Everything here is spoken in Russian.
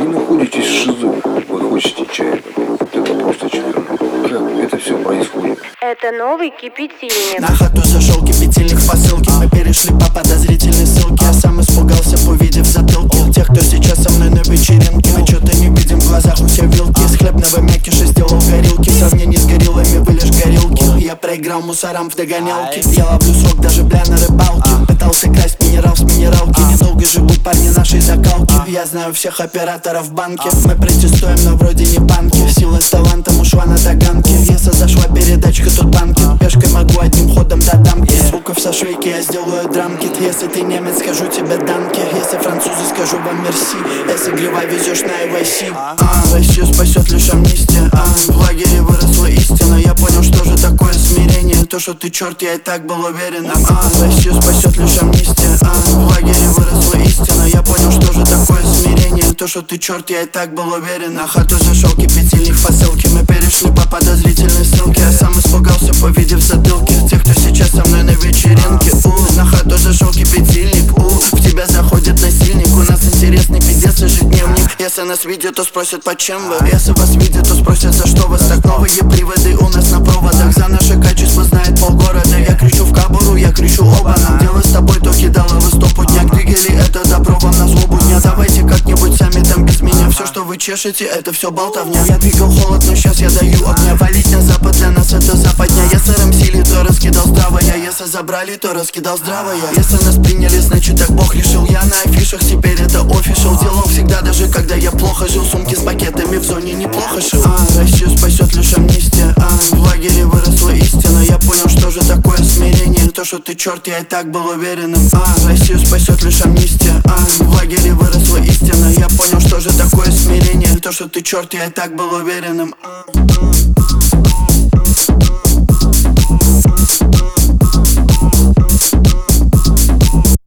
находитесь в ШИЗО, вы хотите чая, это просто чудо. Как это все происходит? Это новый кипятильник. На хату зашел кипятильник по ссылке. Мы перешли по подозрительной ссылке. Я сам испугался, увидев затылки тех, кто сейчас со мной на вечеринке. Мы что-то не видим, в глазах у тебя вилки. Из хлебного мякиша сделал горилки. В сравнении с гориллами вы лишь горилки. Я проиграл мусорам в догонялке. Я ловлю срок даже бля на рыбалке. Пытался красть минерал с минералки. Недолго живут парни нашей закалки. Я знаю всех операторов в банке. Мы протестуем, но вроде не банки. Сила с талантом ушла на таганке. Если зашла передачка, тут банки. Пешкой могу одним ходом до дамки. Звуков со швейки я сделаю драмкит. Если ты немец, скажу тебе данки. Если французы, скажу вам мерси. Если грива везешь на ИВС. Россию спасет лишь амнистия. В лагере выросла истина. Я понял, что же такое смирение. То, что ты черт, я и так был уверен. Россию спасет лишь амнистия. В лагере выросла истина. Я понял, что же такое смирение. То, что ты черт, я и так был уверен. На хату зашел кипятильник по ссылке. Мы перешли по подозрительной ссылке. Я сам испугался, увидев затылки тех, кто сейчас со мной на вечеринке. На хату зашел кипятильник. В тебя заходит насильник. У нас интересный пиздец ежедневник. Если нас видят, то спросят, почем вы. Если вас видят, то спросят, за что вас так. Новые приводы у нас на проводах. За наше качество знает полгорода. Я кричу в кабуру, я кричу оба. Нам дело с тобой, то кидало вы 100 путняк. Двигали это добро вам на злобу дня. Давайте как-нибудь сами там без меня. Все, что вы чешете, это все болтовня. Я двигал холод, но сейчас я даю огня. Валить на запад, для нас это западня. Если рамсили, то раскидал здравое. Если забрали, то раскидал здравое. Если нас приняли, значит так Бог решил. Я на афишах, теперь это офишал. Делал всегда, даже когда я плохо жил. Сумки с пакетами в зоне неплохо шил. Россию спасет лишь амнистия. В лагере выросла истина. Я понял, что же такое смирение. То, что ты черт, я и так был уверенным. Россию спасет лишь амнистия. В лагере выросла истина. Я понял, что же такое смирение. То, что ты черт, я и так был уверенным.